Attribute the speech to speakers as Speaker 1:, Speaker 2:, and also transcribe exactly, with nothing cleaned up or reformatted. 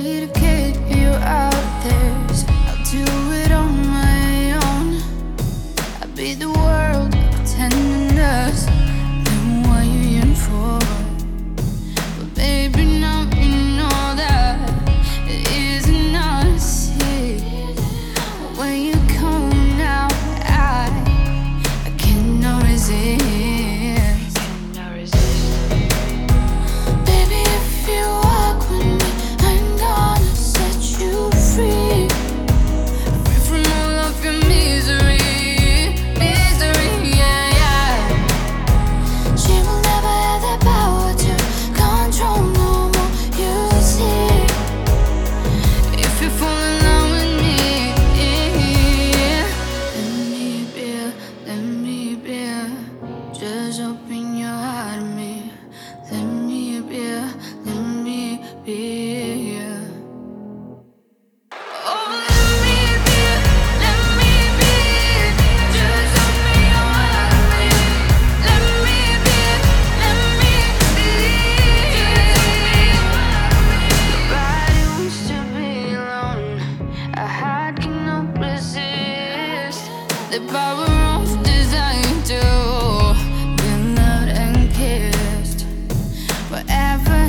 Speaker 1: me to keep you out there. So I'll do it on my own. I'll be the world pretending us. Then what you in for? But baby, now you know that it isn't us here. When you come now, I I cannot resist. Just open your heart to me. Let me be, let me be. Oh, let me be, let me be. Just open your heart to me. Let me be, let me be. Nobody wants to be alone. A heart cannot resist the power of desire to forever